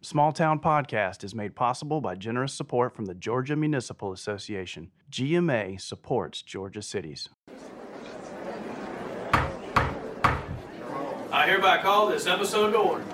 Small Town Podcast is made possible by generous support from the Georgia Municipal Association. GMA supports Georgia cities. I hereby call this episode to order.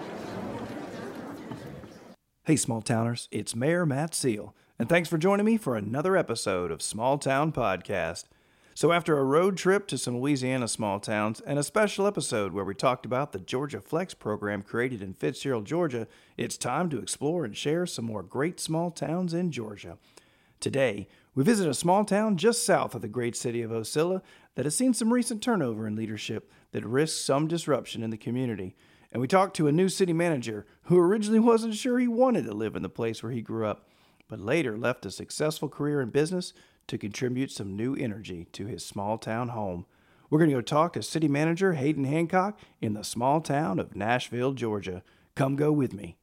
Hey, Small Towners, it's Mayor Matt Seal, and thanks for joining me for another episode of Small Town Podcast. So after a road trip to some Louisiana small towns and a special episode where we talked about the Georgia Flex program created in Fitzgerald, Georgia, it's time to explore and share some more great small towns in Georgia. Today, we visit a small town just south of the great city of Ocilla that has seen some recent turnover in leadership that risks some disruption in the community. And we talked to a new city manager who originally wasn't sure he wanted to live in the place where he grew up, but later left a successful career in business to contribute some new energy to his small town home. We're going to go talk to City Manager Hayden Hancock in the small town of Nashville, Georgia. Come go with me.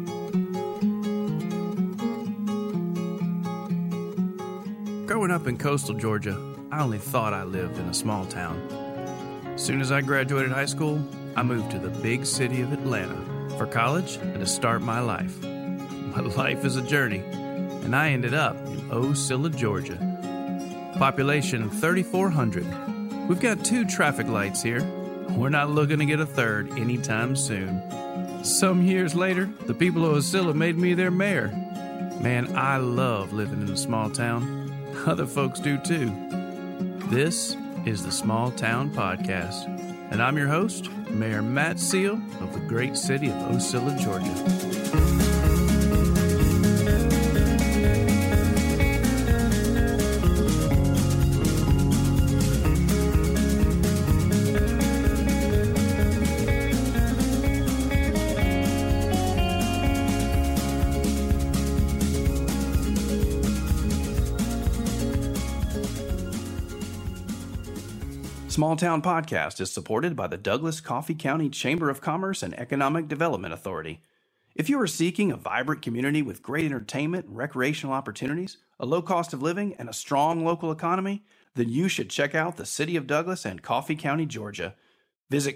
Growing up in coastal Georgia, I only thought I lived in a small town. As soon as I graduated high school, I moved to the big city of Atlanta for college and to start my life. My life is a journey, and I ended up in Ocilla, Georgia. Population 3,400. We've got 2 traffic lights here. We're not looking to get a third anytime soon. Some years later, the people of Ocilla made me their mayor. Man, I love living in a small town. Other folks do too. This is the Small Town Podcast, and I'm your host, Mayor Matt Seal of the great city of Ocilla, Georgia. Small Town Podcast is supported by the Douglas-Coffee County Chamber of Commerce and Economic Development Authority. If you are seeking a vibrant community with great entertainment and recreational opportunities, a low cost of living, and a strong local economy, then you should check out the City of Douglas and Coffee County, Georgia. Visit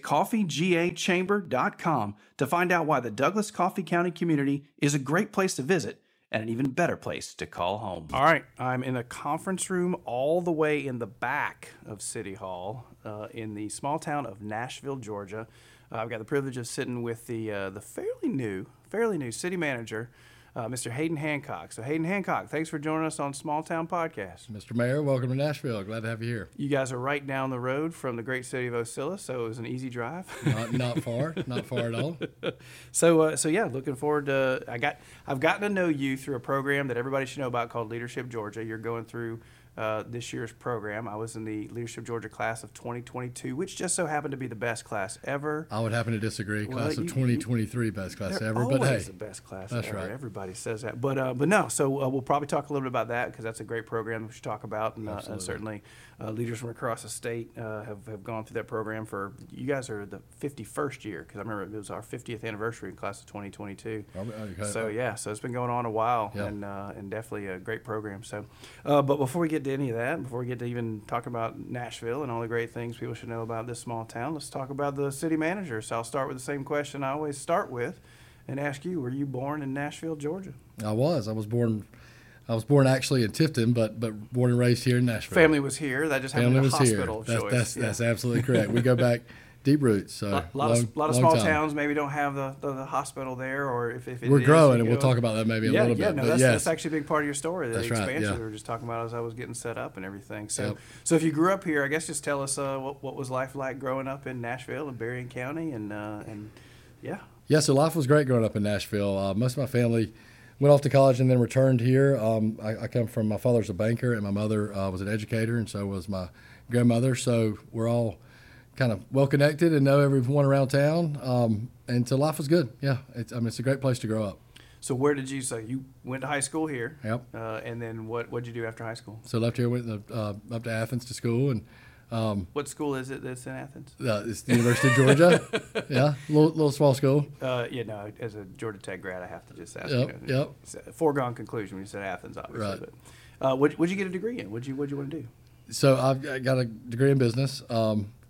coffeegachamber.com to find out why the Douglas-Coffee County community is a great place to visit and an even better place to call home. All right, I'm in a conference room all the way in the back of City Hall in the small town of Nashville, Georgia. I've got the privilege of sitting with the fairly new city manager, Mr. Hayden Hancock. So Hayden Hancock, thanks for joining us on Small Town Podcast. Mr. Mayor, welcome to Nashville. Glad to have you here. You guys are right down the road from the great city of Ocilla, so it was an easy drive. Not far at all. So yeah, looking forward to. I've gotten to know you through a program that everybody should know about called Leadership Georgia. You're going through this year's program. I was in the Leadership Georgia class of 2022, which just so happened to be the best class ever. I would happen to disagree. Class of 2023, best class ever. But hey, the best class that's ever. Right. Everybody says that. But no. So we'll probably talk a little bit about that because that's a great program we should talk about, and certainly leaders from across the state have gone through that program for. You guys are the 51st year because I remember it was our 50th anniversary in class of 2022. Okay. So yeah, so it's been going on a while, and definitely a great program. So, but before we get to any of that, before we get to even talking about Nashville and all the great things people should know about this small town, let's talk about the city manager. So I'll start with the same question I always start with and ask you, were you born in Nashville, Georgia? I was born actually in Tifton, but born and raised here in Nashville. Family was here. That just happened to be a hospital choice. That's absolutely correct. We go back deep roots. So a lot of small towns maybe don't have the hospital there, or if it we're is, growing, and we'll talk about that maybe a little bit. No, that's actually a big part of your story. The that's expansion right, we were just talking about as I was getting set up and everything. So, yep. So if you grew up here, I guess just tell us what was life like growing up in Nashville and Berrien County, and yeah. Yeah, so life was great growing up in Nashville. Most of my family went off to college and then returned here. I come from, my father's a banker, and my mother was an educator, and so was my grandmother. So we're all kind of well connected and know everyone around town. And so life was good. Yeah, it's a great place to grow up. So where did you, so you went to high school here? Yep. And then what did you do after high school? So left here, went up to Athens to school, and what school is it that's in Athens? It's the University of Georgia. Yeah, little small school. As a Georgia Tech grad, I have to just ask. Yep. It's a foregone conclusion when you said Athens, obviously. Right. But what'd you get a degree in? What'd you want to do? So I've got a degree in business.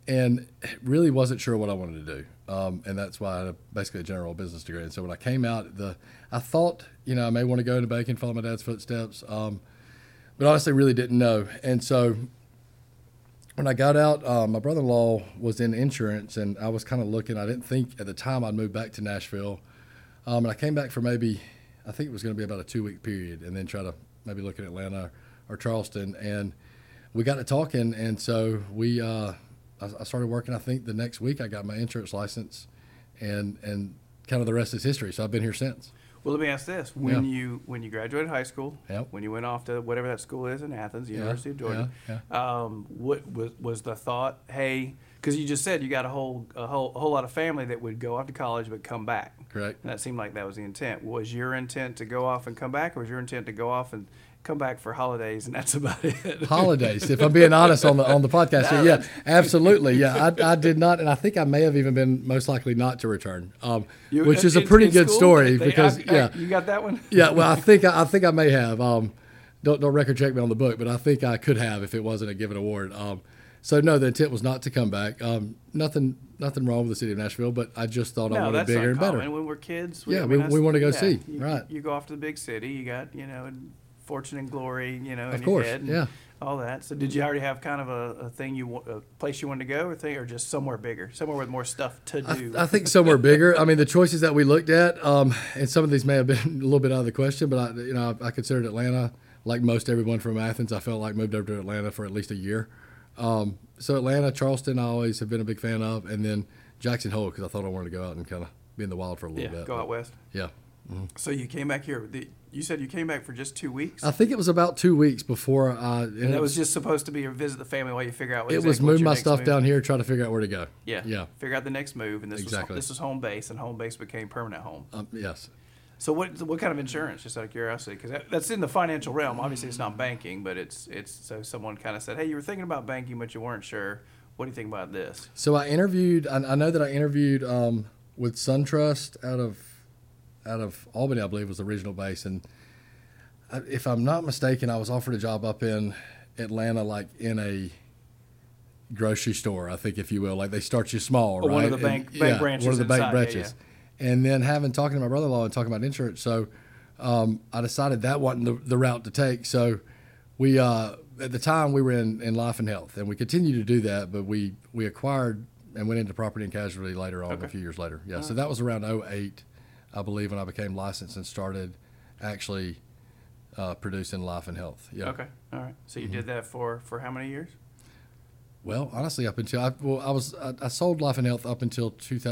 and really wasn't sure what I wanted to do. And that's why I had basically a general business degree. And so when I came out, I thought, I may want to go into banking, follow my dad's footsteps, but honestly really didn't know. And so when I got out, my brother-in-law was in insurance, and I was kind of looking. I didn't think at the time I'd move back to Nashville. And I came back for I think it was going to be about a 2-week period, and then try to maybe look at Atlanta or Charleston. And we got to talking, and so I started working. I think the next week I got my insurance license, and kind of the rest is history. So I've been here since. Well, let me ask this: when you graduated high school, Yep. when you went off to whatever that school is in Athens, University of Georgia, Yeah. what was the thought? Hey, because you just said you got a whole lot of family that would go off to college but come back. Correct. And that seemed like that was the intent. Was your intent to go off and come back, or was your intent to go off and come back for holidays and that's about it? Holidays, if I'm being honest on the podcast here. Yeah, absolutely. Yeah, I did not, and I think I may have even been most likely not to return, which is a pretty good school? story because you got that one. Yeah, well, I think I may have. Don't record check me on the book, but I think I could have if it wasn't a given award. So no, the intent was not to come back. Nothing wrong with the city of Nashville, but I just thought I wanted bigger and better. And when we're kids, we want to go see. Right. You go off to the big city. You got fortune and glory, in Of your course, head. And yeah. all that. So did you already have kind of a place you wanted to go, or just somewhere bigger, somewhere with more stuff to do? I think somewhere bigger. I mean, the choices that we looked at, and some of these may have been a little bit out of the question, but I considered Atlanta. Like most everyone from Athens, I felt like moved over to Atlanta for at least a year. So Atlanta, Charleston, I always have been a big fan of, and then Jackson Hole because I thought I wanted to go out and kind of be in the wild for a little bit. Go out west. Yeah. Mm-hmm. So you came back here. You said you came back for just 2 weeks? I think it was about 2 weeks before and that was just supposed to be a visit the family while you figure out it was move my stuff down here, try to figure out where to go. Yeah. Figure out the next move, and this exactly. was home base, and home base became permanent home. Yes. So what kind of insurance, just out of curiosity? Because that's in the financial realm. Obviously, it's not banking, but it's so someone kind of said, hey, you were thinking about banking, but you weren't sure. What do you think about this? So I interviewed. I know that I interviewed with SunTrust out of Albany, I believe was the regional base, and if I'm not mistaken, I was offered a job up in Atlanta, like in a grocery store, I think, if you will. Like they start you small, right? One of the bank branches. One of the bank inside. branches. Yeah. And then talking to my brother-in-law and talking about insurance, so I decided that wasn't the route to take. So we, at the time, we were in life and health, and we continue to do that, but we acquired and went into property and casualty later on, a few years later. Yeah, so that was around 2008, I believe, when I became licensed and started actually producing life and health. Yeah. Okay. All right. So you did that for how many years? Well, honestly, up until I sold life and health up until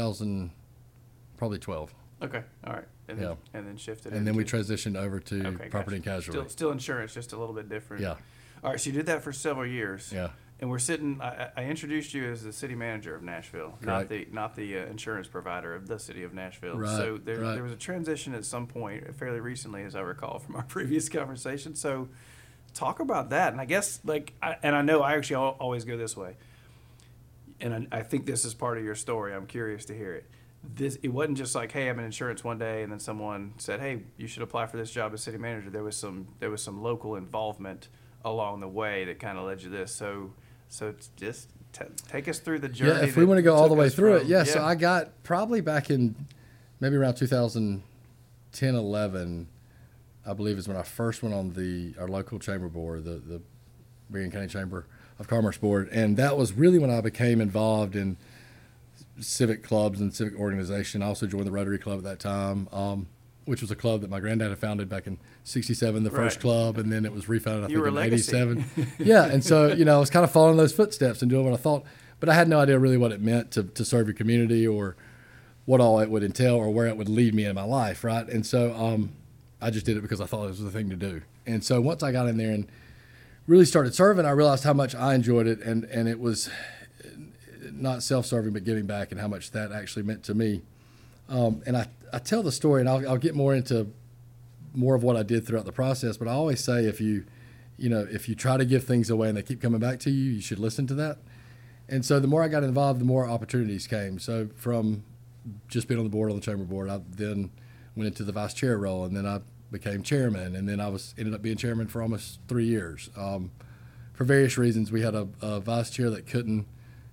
2012. Okay. All right. And then, and then shifted. And then we transitioned over to property and casualty. Still insurance, just a little bit different. Yeah. All right. So you did that for several years. Yeah. And we're sitting. I introduced you as the city manager of Nashville, not the insurance provider of the city of Nashville. Right, so there was a transition at some point, fairly recently, as I recall from our previous conversation. So talk about that. And I guess I know I actually always go this way, and I think this is part of your story. I'm curious to hear it. It wasn't just like, hey, I'm in insurance one day, and then someone said, hey, you should apply for this job as city manager. There was some local involvement along the way that kind of led you to this. So just take us through the journey. Yeah, if we want to go all the way through it, yeah. So I got probably back in maybe around 2010, 11, I believe is when I first went on our local chamber board, the Berrien County Chamber of Commerce board, and that was really when I became involved in civic clubs and civic organization. I also joined the Rotary Club at that time, which was a club that my granddad had founded back in '67, the first club, and then it was refounded, I think, in '87. Yeah, and so, I was kind of following those footsteps and doing what I thought, but I had no idea really what it meant to serve your community or what all it would entail or where it would lead me in my life, right? And so I just did it because I thought it was the thing to do. And so once I got in there and really started serving, I realized how much I enjoyed it, and it was not self-serving but giving back, and how much that actually meant to me. And I tell the story, and I'll get more into more of what I did throughout the process, but I always say if you try to give things away and they keep coming back to you, you should listen to that. And so the more I got involved, the more opportunities came. So from just being on the board, on the chamber board, I then went into the vice chair role, and then I became chairman, and then I ended up being chairman for almost 3 years. For various reasons, we had a vice chair that couldn't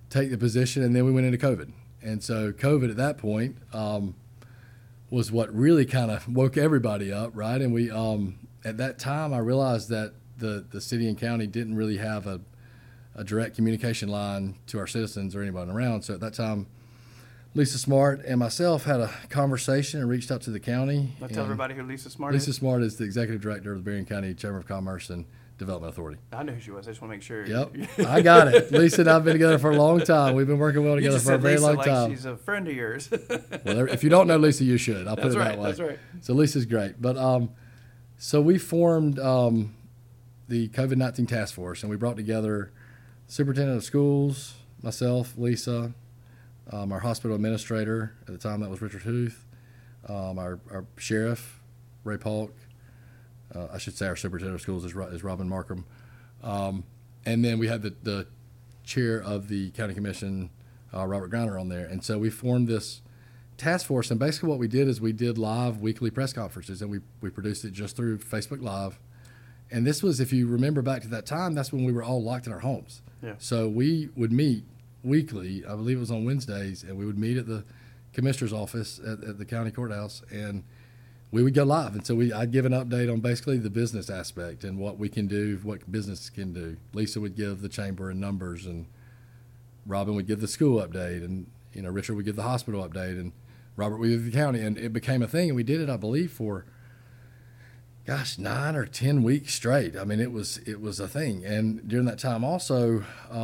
take the position, and then we went into COVID. And so COVID at that point was what really kind of woke everybody up, right? And we at that time I realized that the city and county didn't really have a direct communication line to our citizens or anybody around. So at that time, Lisa Smart and myself had a conversation and reached out to the county. Tell everybody who Lisa Smart is. Lisa Smart is the executive director of the Berrien County Chamber of Commerce and Development Authority. I know who she was. I just want to make sure. Yep, I got it. Lisa and I have been together for a long time. We've been working well together for a very long time. She's a friend of yours. Well, if you don't know Lisa, you should. I'll put it that way. That's right. So Lisa's great. But so we formed the COVID-19 task force, and we brought together superintendent of schools, myself, Lisa, our hospital administrator at the time, that was Richard Huth, our sheriff, Ray Polk. I should say our superintendent of schools is Robin Markham. And then we had the chair of the county commission, Robert Griner, on there. And so we formed this task force. And basically what we did is we did live weekly press conferences, and we produced it just through Facebook Live. And this was, if you remember back to that time, that's when we were all locked in our homes. Yeah. So we would meet weekly, I believe it was on Wednesdays, and we would meet at the commissioner's office at the county courthouse, and we would go live. And so I'd give an update on basically the business aspect and what we can do, what business can do. Lisa would give the chamber and numbers, and Robin would give the school update, and Richard would give the hospital update, and Robert would give the county. And it became a thing, and we did it, I believe, for 9 or 10 weeks straight. I mean, it was a thing. And during that time also,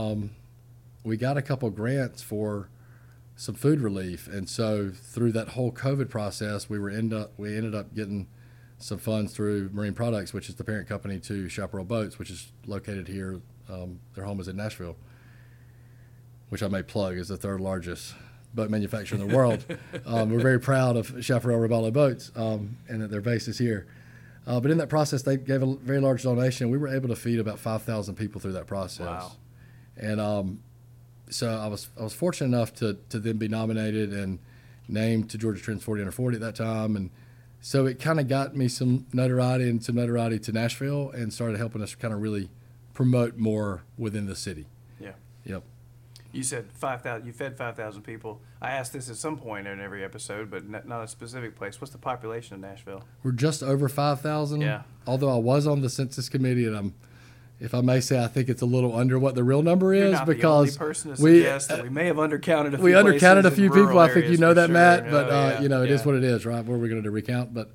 we got a couple grants for some food relief. And so through that whole COVID process, we ended up getting some funds through Marine Products, which is the parent company to Chaparral Boats, which is located here. Their home is in Nashville, which I may plug is the third largest boat manufacturer in the world. We're very proud of Chaparral Robalo Boats and that their base is here. But in that process, they gave a very large donation. We were able to feed about 5,000 people through that process. Wow. And so I was fortunate enough to then be nominated and named to Georgia Trends 40 Under 40 at that time. And so it kind of got me some notoriety to Nashville, and started helping us kind of really promote more within the city. Yeah. Yep. You said 5,000. You fed 5,000 people. I asked this at some point in every episode, but not a specific place. What's the population of Nashville? We're just over 5,000. Yeah. Although I was on the census committee, and if I may say, I think it's a little under what the real number is. You're not because the only person to suggest that we may have undercounted a few. We undercounted a few people. I think you know that, sure. Matt. But it is what it is, right? What are we going to do? Recount? But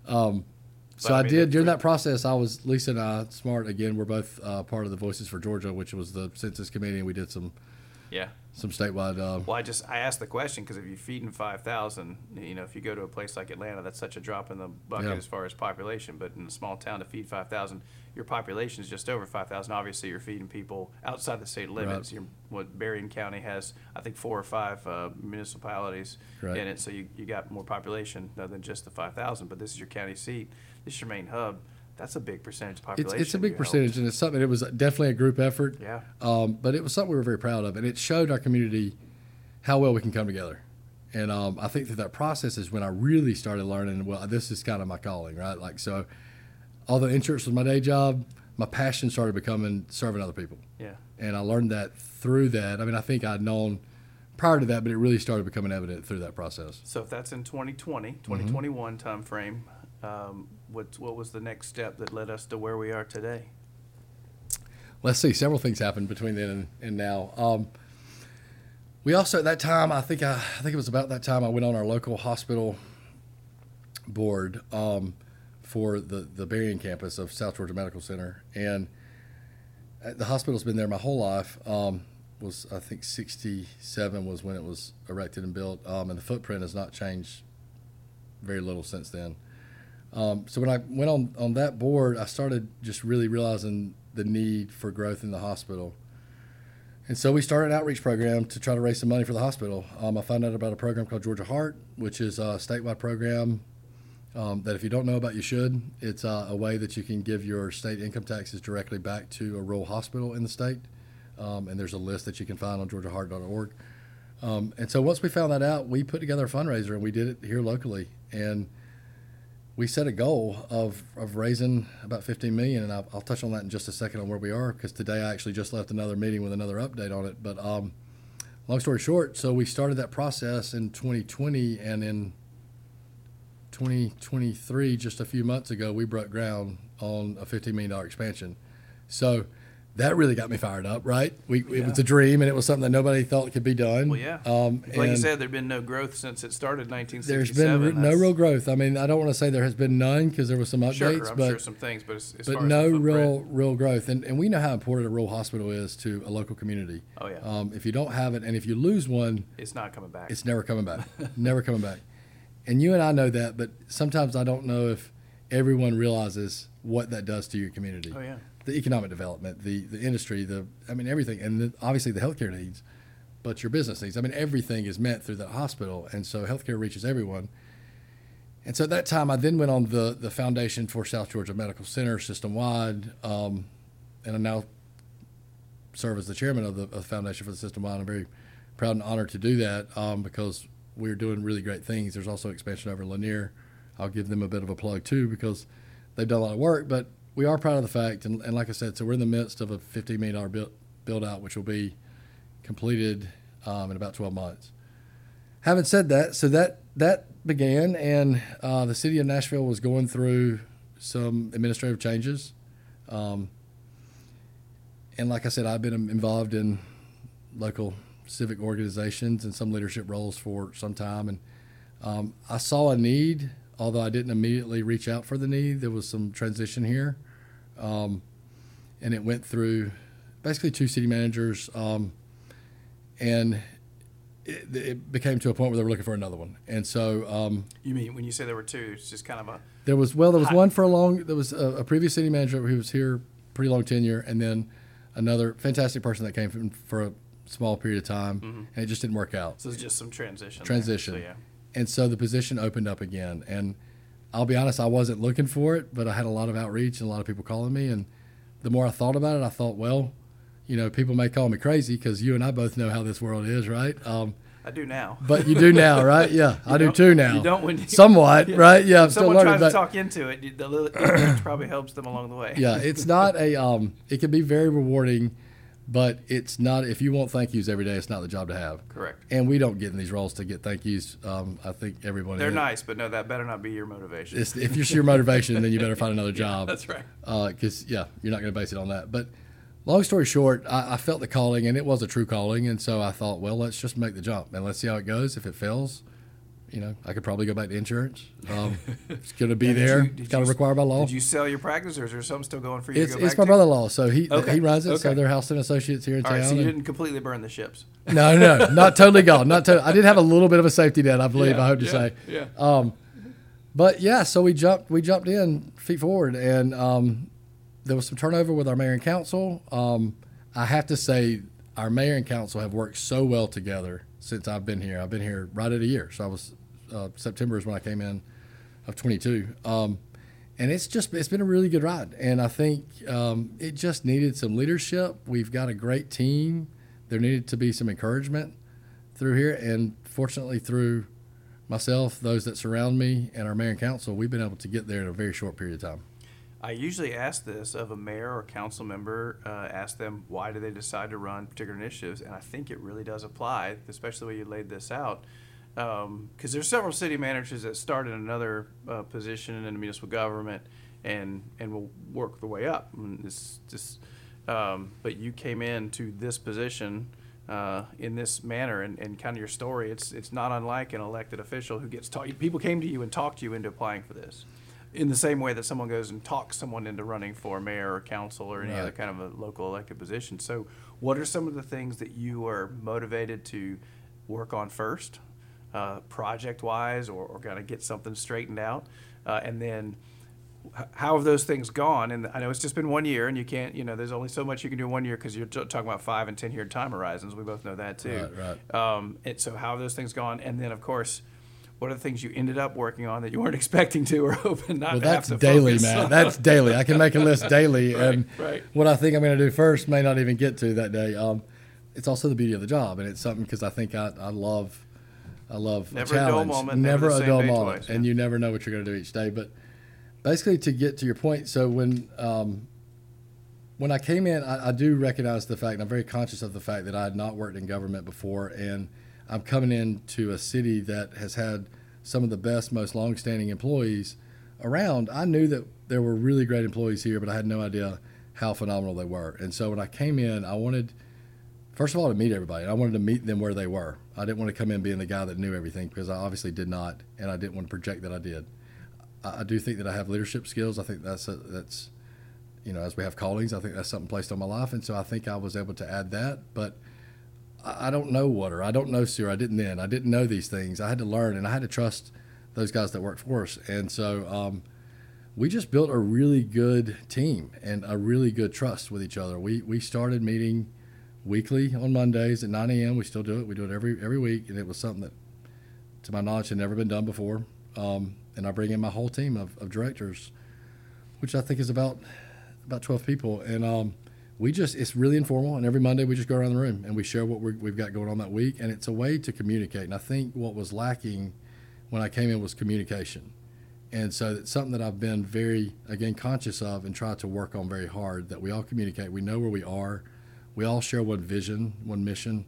so I did during that process. Lisa and I, Smart again, we're both part of the Voices for Georgia, which was the census committee, and we did some statewide. Well, I asked the question because if you're feeding 5,000, if you go to a place like Atlanta, that's such a drop in the bucket as far as population. But in a small town, to feed 5,000, your population is just over 5,000. Obviously, you're feeding people outside the state limits. Right. What Berrien County has, I think, 4 or 5 municipalities in it, so you got more population than just the 5,000. But this is your county seat. This is your main hub. That's a big percentage of population. It's a big percentage, and it's something. It was definitely a group effort. Yeah. But it was something we were very proud of, and it showed our community how well we can come together. And I think that process is when I really started learning. Well, this is kind of my calling, right? Like, so, although insurance was my day job, my passion started becoming serving other people. Yeah. And I learned that through that. I mean, I think I'd known prior to that, but it really started becoming evident through that process. So if that's in 2021 time frame. What was the next step that led us to where we are today? Let's see. Several things happened between then and now. We also at that time, I think it was about that time, I went on our local hospital board for the Berrien campus of South Georgia Medical Center, and the hospital's been there my whole life. Was I think 1967 was when it was erected and built, and the footprint has not changed very little since then. So when I went on that board, I started just really realizing the need for growth in the hospital. And so we started an outreach program to try to raise some money for the hospital. I found out about a program called Georgia Heart, which is a statewide program that if you don't know about, you should. It's a way that you can give your state income taxes directly back to a rural hospital in the state. And there's a list that you can find on georgiaheart.org. And so once we found that out, we put together a fundraiser, and we did it here locally. And we set a goal of raising about $15 million, and I'll touch on that in just a second on where we are, because today I actually just left another meeting with another update on it. But long story short, so we started that process in 2020, and in 2023, just a few months ago, we broke ground on a $15 million expansion. So that really got me fired up, right? It was a dream, and it was something that nobody thought could be done. Well, yeah. Like you said, there's been no growth since it started in 1967. There's been no real growth. I mean, I don't want to say there has been none because there was some updates. Sure, I'm sure some things, but as far no as the real growth. And we know how important a rural hospital is to a local community. Oh, yeah. If you don't have it, and if you lose one, it's not coming back. It's never coming back. Never coming back. And you and I know that, but sometimes I don't know if everyone realizes what that does to your community. Oh, yeah. The economic development, the industry, everything, and obviously the healthcare needs, but your business needs. I mean, everything is met through that hospital, and so healthcare reaches everyone. And so at that time, I then went on the Foundation for South Georgia Medical Center system-wide, and I now serve as the chairman of the Foundation for the System-wide. I'm very proud and honored to do that because we're doing really great things. There's also expansion over Lanier. I'll give them a bit of a plug too because they've done a lot of work, but we are proud of the fact, and like I said, so we're in the midst of a $15 million build-out, which will be completed in about 12 months. Having said that, so that began, and the city of Nashville was going through some administrative changes. And like I said, I've been involved in local civic organizations and some leadership roles for some time, and I saw a need, although I didn't immediately reach out for the need. There was some transition here. And it went through basically 2 city managers, and it became to a point where they were looking for another one. And so, you mean when you say there were 2, it's just kind of a there was one for a long. There was a previous city manager who was here pretty long tenure, and then another fantastic person that came from for a small period of time, and it just didn't work out. So it's just some transition. So, yeah. And so the position opened up again, and I'll be honest, I wasn't looking for it, but I had a lot of outreach and a lot of people calling me. And the more I thought about it, I thought, well, people may call me crazy because you and I both know how this world is, right? I do now. But you do now, right? Yeah, I do too now. You don't when somewhat, right? Yeah, I'm still learning. Someone tries to talk into it, the little ignorance probably helps them along the way. Yeah, it's not it can be very rewarding, but it's not, if you want thank yous every day, it's not the job to have. Correct. And we don't get in these roles to get thank yous. I think everyone. They're nice, but no, that better not be your motivation. If you're your motivation, then you better find another job. That's right. Because, you're not going to base it on that. But long story short, I felt the calling, and it was a true calling. And so I thought, well, let's just make the jump, and let's see how it goes. If it fails, I could probably go back to insurance. It's going to be there. It's kind of required by law. Did you sell your practice, or is there something still going for you to go back to? It's my brother-in-law, so he runs it. Okay. So they're Houston Associates here in town. All right, so you didn't completely burn the ships. No, not totally gone. Not totally. I did have a little bit of a safety net, I believe. I hope to say. Yeah. But yeah, so we jumped in feet forward, and there was some turnover with our mayor and council. I have to say, our mayor and council have worked so well together since I've been here. I've been here right at a year, so I was September is when I came in of 22, and it's been a really good ride. And I think it just needed some leadership. We've got a great team. There needed to be some encouragement through here, and fortunately through myself, those that surround me, and our mayor and council, we've been able to get there in a very short period of time. I usually ask this of a mayor or council member, ask them why do they decide to run particular initiatives, and I think it really does apply, especially the way you laid this out, because there's several city managers that start in another position in the municipal government and will work their way up. And it's just, but you came into this position in this manner, and kind of your story, it's not unlike an elected official who gets taught. People came to you and talked you into applying for this, in the same way that someone goes and talks someone into running for mayor or council or any other kind of a local elected position. So what are some of the things that you are motivated to work on first, project-wise, or kind of get something straightened out? And then how have those things gone? And I know it's just been 1 year, and you can't, there's only so much you can do in 1 year because you're talking about 5 and 10 year time horizons. We both know that too. Right. And so how have those things gone? And then, of course, what are the things you ended up working on that you weren't expecting to or hoping not to have to daily, focus man. on? That's daily. I can make a list daily, and right. what I think I'm going to do first may not even get to that day. It's also the beauty of the job, and it's something because I think I love Never a challenge. A dull moment. Never a dull moment, twice, yeah. And you never know what you're going to do each day. But basically, to get to your point, so when when I came in, I do recognize the fact, and I'm very conscious of the fact that I had not worked in government before, and I'm coming into a city that has had some of the best, most longstanding employees around. I knew that there were really great employees here, but I had no idea how phenomenal they were. And so when I came in, I wanted, first of all, to meet everybody. I wanted to meet them where they were. I didn't want to come in being the guy that knew everything, because I obviously did not, and I didn't want to project that I did. I do think that I have leadership skills. I think that's as we have callings, I think that's something placed on my life, and so I think I was able to add that. But I don't know water. I don't know sewer. I didn't then. I didn't know these things. I had to learn, and I had to trust those guys that worked for us. And so we just built a really good team and a really good trust with each other. We started meeting weekly on Mondays at 9 a.m. We still do it. We do it every week, and it was something that, to my knowledge, had never been done before. And I bring in my whole team of directors, which I think is about 12 people. And it's really informal. And every Monday we just go around the room and we share what we've got going on that week. And it's a way to communicate. And I think what was lacking when I came in was communication. And so it's something that I've been very, again, conscious of and tried to work on very hard, that we all communicate. We know where we are. We all share one vision, one mission,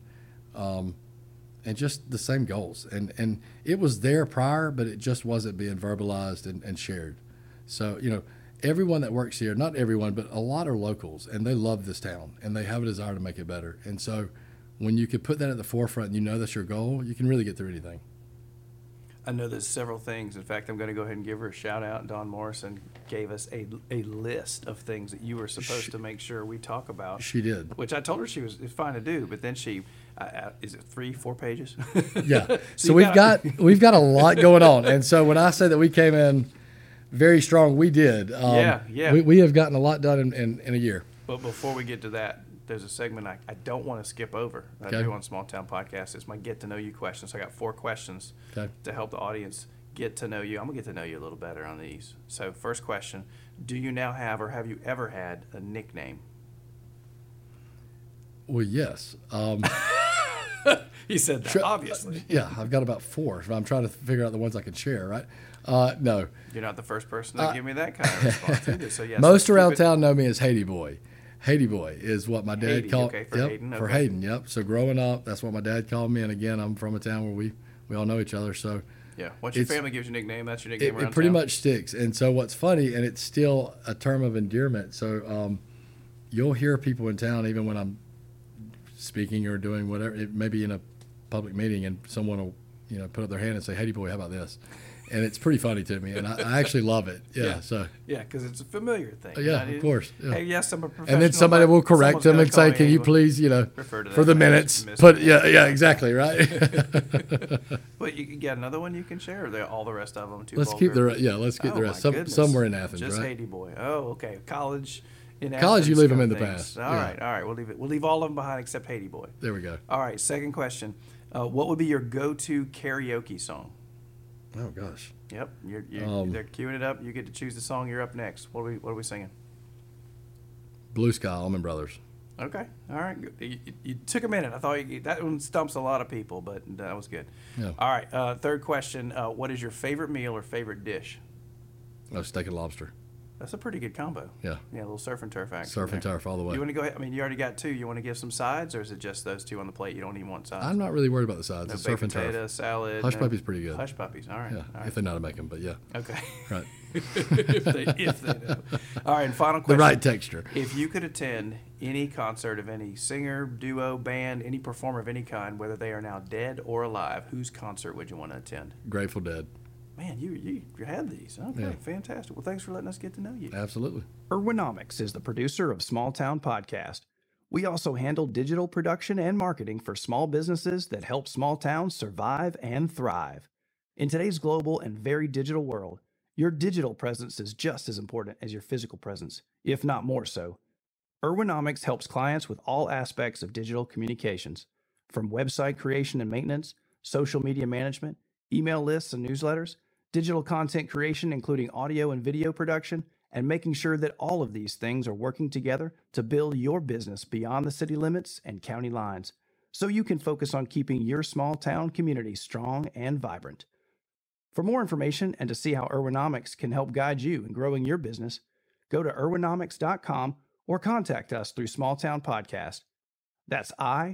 and just the same goals. And it was there prior, but it just wasn't being verbalized and shared. So, everyone that works here, not everyone, but a lot are locals, and they love this town, and they have a desire to make it better. And so when you could put that at the forefront and that's your goal, you can really get through anything. I know there's several things. In fact, I'm going to go ahead and give her a shout out. Dawn Morrison gave us a list of things that you were supposed to make sure we talk about. She did. Which I told her she was fine to do, but then she, is it 3-4 pages? Yeah. So we've got a lot going on. And so when I say that we came in very strong, we did. Yeah. We have gotten a lot done in a year. But before we get to that, there's a segment I don't want to skip over that I do on Small Town Podcast. It's my Get to Know You questions. So I got 4 questions to help the audience get to know you. I'm going to get to know you a little better on these. So first question, do you now have, or have you ever had, a nickname? Well, yes. He said that, obviously. Yeah, I've got about 4. I'm trying to figure out the ones I can share, right? No. You're not the first person to give me that kind of response either. So yes, most around town know me as Haiti Boy. Haiti Boy is what my dad Haiti, called. okay, for Hayden. For Hayden, yep. So growing up, that's what my dad called me. And again, I'm from a town where we all know each other. So yeah, once your family gives you a nickname, that's your nickname around town. It pretty much sticks. And so what's funny, and it's still a term of endearment. So you'll hear people in town, even when I'm speaking or doing whatever, it may be in a public meeting, and someone will put up their hand and say, "Haiti Boy, how about this?" And it's pretty funny to me, and I actually love it. Yeah, because it's a familiar thing. Yeah, of course. Yeah. Hey, yes, I'm a professional. And then somebody will correct them and say, "Can you please, refer to for the minutes, put yeah, exactly, right." But you got another one you can share. Or all the rest of them too. Let's keep the rest. Somewhere in Athens, just right? Haiti Boy. Oh, okay. College. In College, Athens, you leave them in the past. All right. We'll leave it. We'll leave all of them behind except Haiti Boy. There we go. All right. Second question. What would be your go-to karaoke song? Oh gosh. Yep, they're queuing it up. You get to choose the song. You're up next. What are we singing? Blue Sky, Allman Brothers. Okay, all right. You took a minute. I thought that one stumps a lot of people, but that was good. Yeah. All right. Third question. What is your favorite meal or favorite dish? Oh, steak and lobster. That's a pretty good combo. Yeah. Yeah, a little surf and turf action. Surf and turf all the way. You want to go ahead? I mean, you already got 2. You want to give some sides, or is it just those 2 on the plate? You don't even want sides? I'm not really worried about the sides. No it's baked surf and potato, turf. salad. Hush puppies pretty good. Hush puppies. All right. Yeah, all right. if they know how to make them, but yeah. Okay. Right. if they know. All right, and final question. The right texture. If you could attend any concert of any singer, duo, band, any performer of any kind, whether they are now dead or alive, whose concert would you want to attend? Grateful Dead. Man, you had these. Okay, Yeah. fantastic. Well, thanks for letting us get to know you. Absolutely. Ergonomics is the producer of Small Town Podcast. We also handle digital production and marketing for small businesses that help small towns survive and thrive. In today's global and very digital world, your digital presence is just as important as your physical presence, if not more so. Ergonomics helps clients with all aspects of digital communications, from website creation and maintenance, social media management, email lists and newsletters, digital content creation, including audio and video production, and making sure that all of these things are working together to build your business beyond the city limits and county lines, so you can focus on keeping your small town community strong and vibrant. For more information and to see how Ergonomics can help guide you in growing your business, go to ergonomics.com or contact us through Small Town Podcast. That's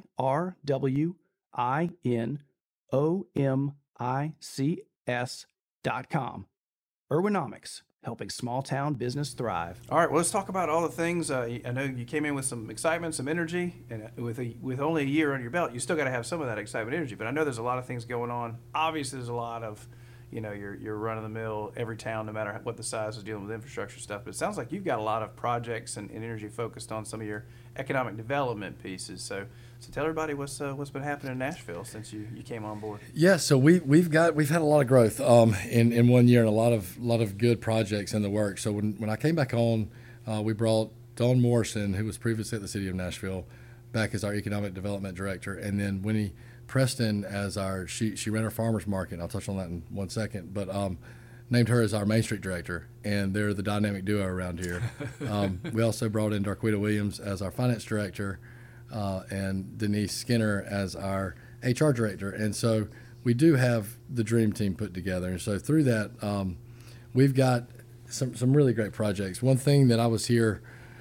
IRWINOMICS.com. Ergonomics, helping small town business thrive. All right, well, let's talk about all the things. I know you came in with some excitement, some energy, and with only a year under your belt, you still got to have some of that excitement and energy. But I know there's a lot of things going on. Obviously, there's a lot of, your run-of-the-mill, every town, no matter what the size, is dealing with infrastructure stuff. But it sounds like you've got a lot of projects and energy focused on some of your economic development pieces. So tell everybody what's been happening in Nashville since you came on board. Yeah, so we've had a lot of growth in 1 year, and a lot of good projects in the works. So when I came back on, we brought Dawn Morrison, who was previously at the City of Nashville, back as our economic development director, and then Winnie Preston as she ran our farmers market, and I'll touch on that in 1 second, but named her as our Main Street director, and they're the dynamic duo around here. We also brought in Darquita Williams as our finance director, and Denise Skinner as our HR director, and so we do have the dream team put together. And so through that, we've got some really great projects. One thing that I was here,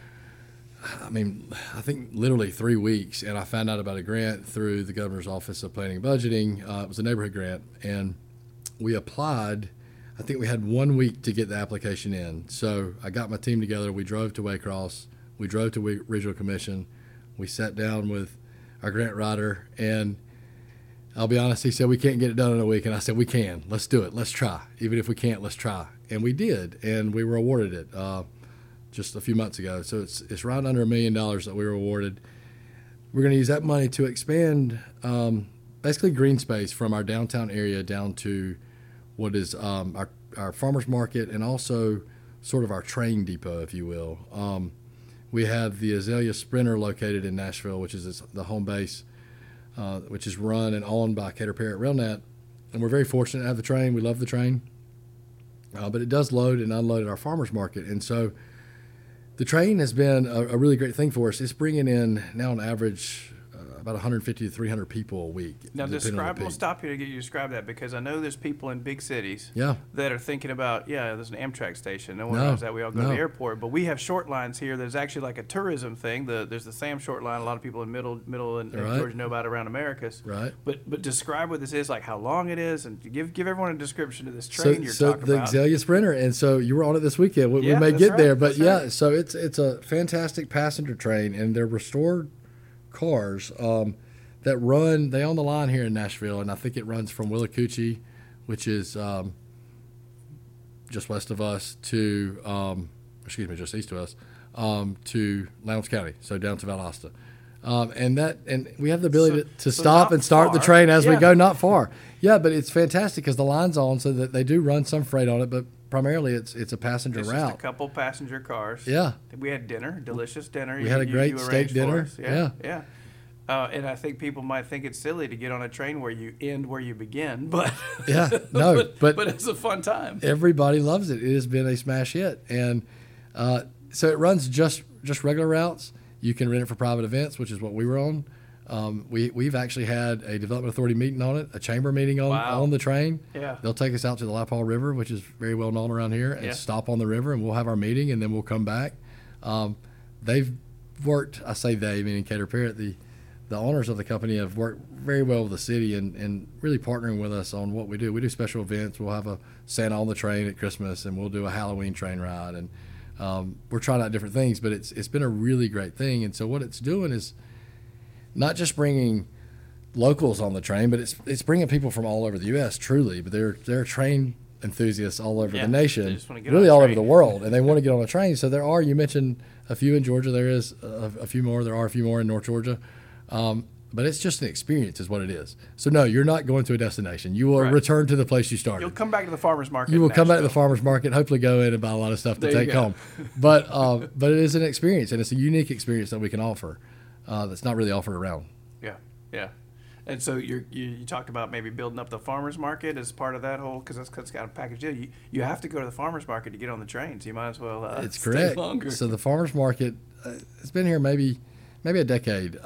I think literally 3 weeks, and I found out about a grant through the Governor's Office of Planning and Budgeting. It was a neighborhood grant, and we applied. I think we had 1 week to get the application in. So I got my team together. We drove to Waycross. We drove to Regional Commission. We sat down with our grant writer, and I'll be honest, he said, we can't get it done in a week. And I said, we can. Let's do it. Let's try. Even if we can't, let's try. And we did, and we were awarded it just a few months ago. So it's right under $1 million that we were awarded. We're going to use that money to expand basically green space from our downtown area down to what is our farmers market, and also sort of our train depot, if you will. We have the Azalea Sprinter located in Nashville, which is the home base, which is run and owned by Cater Parrott RailNet. And we're very fortunate to have the train. We love the train. But it does load and unload at our farmers market. And so the train has been a really great thing for us. It's bringing in now on average about 150 to 300 people a week. Now we'll stop here to get you to describe that, because I know there's people in big cities that are thinking about, there's an Amtrak station. No one knows that. We all go to the airport. But we have short lines here. There's actually like a tourism thing. There's the Sam short line. A lot of people in middle and Georgia know about around Americus. Right. But describe what this is, like how long it is, and give everyone a description of this train you're talking about. So the Azalea Sprinter, and so you were on it this weekend. We may get there, but so it's a fantastic passenger train, and they're restored cars that run. They own the line here in Nashville, and I think it runs from Willacoochee, which is just west of us, to just east of us, to Lowndes County, so down to Valdosta. And we have the ability to stop and start the train as we go. Not far, but it's fantastic because the line's on, so that they do run some freight on it, but primarily it's a passenger route. Just a couple passenger cars. Yeah. We had dinner, delicious dinner. We had a great steak dinner. Yeah. And I think people might think it's silly to get on a train where you end where you begin, but but it's a fun time. Everybody loves it. It has been a smash hit, and so it runs just regular routes. You can rent it for private events, which is what we were on. We've actually had a development authority meeting on it, a chamber meeting on the train. Yeah. They'll take us out to the Lappaw River, which is very well known around here, and stop on the river, and we'll have our meeting, and then we'll come back. They've worked, I say they, meaning Cater Parrott, the owners of the company have worked very well with the city and really partnering with us on what we do. We do special events. We'll have a Santa on the train at Christmas, and we'll do a Halloween train ride, and we're trying out different things, but it's been a really great thing. And so what it's doing is not just bringing locals on the train, but it's bringing people from all over the U.S. truly, but they're train enthusiasts all over the nation, really all over the world, and they want to get on a train. So you mentioned a few in Georgia. There is a few more. There are a few more in North Georgia. But it's just an experience is what it is. So, no, you're not going to a destination. You will return to the place you started. You'll come back to the farmer's market. You will come back to the farmer's market, hopefully go in and buy a lot of stuff to take home. But it is an experience, and it's a unique experience that we can offer that's not really offered around. Yeah. And so you talked about maybe building up the farmer's market as part of that whole, because that's kind of a package deal. You have to go to the farmer's market to get on the train, so you might as well it's stay correct. longer. So the farmer's market, it's been here maybe a decade.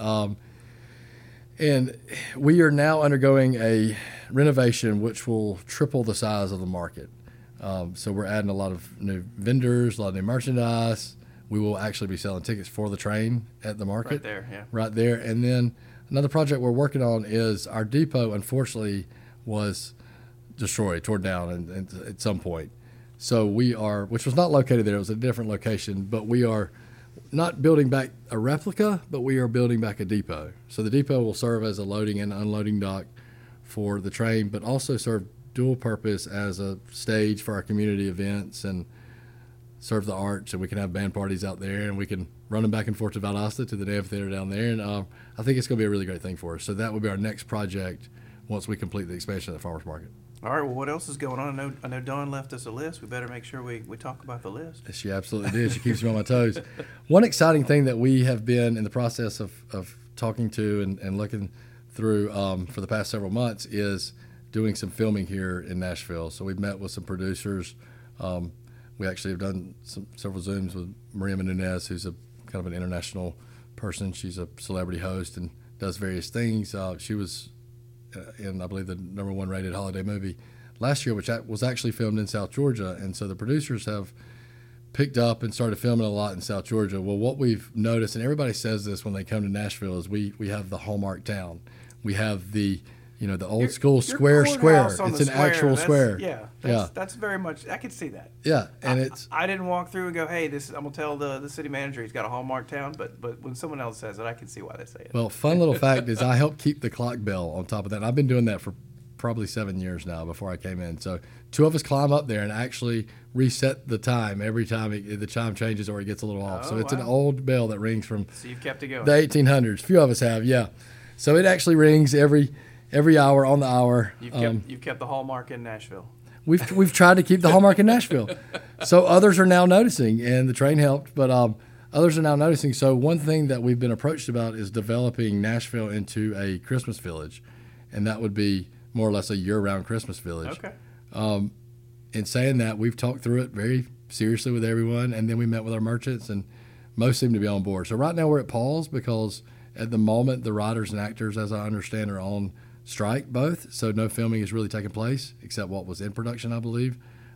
And we are now undergoing a renovation which will triple the size of the market. So we're adding a lot of new vendors, a lot of new merchandise. we will actually be selling tickets for the train at the market. Right there, yeah. Right there. And then another project we're working on is our depot, unfortunately, was destroyed, torn down and at some point. So we are, which was not located there, it was a different location, but we are not building back a replica, but we are building back a depot. So the depot will serve as a loading and unloading dock for the train, but also serve dual purpose as a stage for our community events and serve the arts, and we can have band parties out there, and we can run them back and forth to Valdosta to the amphitheater down there. And I think it's going to be a really great thing for us. So that will be our next project once we complete the expansion of the farmers market. All right, well, what else is going on? I know Dawn left us a list. We better make sure we talk about the list. She absolutely did. She keeps me on my toes. One exciting thing that we have been in the process of talking to and looking through for the past several months is doing some filming here in Nashville. So we've met with some producers. We actually have done several Zooms with Maria Menounos, who's a kind of an international person. She's a celebrity host and does various things. She was in, I believe, the #1 rated holiday movie last year, which was actually filmed in South Georgia. And so the producers have picked up and started filming a lot in South Georgia. Well, what we've noticed, and everybody says this when they come to Nashville, is we have the Hallmark town. We have the old school square. It's an actual square. Yeah, that's very much. I can see that. Yeah, and I didn't walk through and go, "Hey, this." I'm gonna tell the city manager he's got a Hallmark town. But when someone else says it, I can see why they say it. Well, fun little fact is I help keep the clock bell on top of that. And I've been doing that for probably 7 years now before I came in. So 2 of us climb up there and actually reset the time every time the chime changes or it gets a little off. So it's an old bell that rings from so you've kept it going. The 1800s. A few of us have, yeah. So it actually rings every hour on the hour. You've kept the Hallmark in Nashville. We've tried to keep the Hallmark in Nashville. So others are now noticing, and the train helped, but others are now noticing. So one thing that we've been approached about is developing Nashville into a Christmas village, and that would be more or less a year-round Christmas village. Okay. In saying that, we've talked through it very seriously with everyone, and then we met with our merchants, and most seem to be on board. So right now we're at pause because at the moment the writers and actors, as I understand, are on strike both, so no filming is really taking place except what was in production, I believe.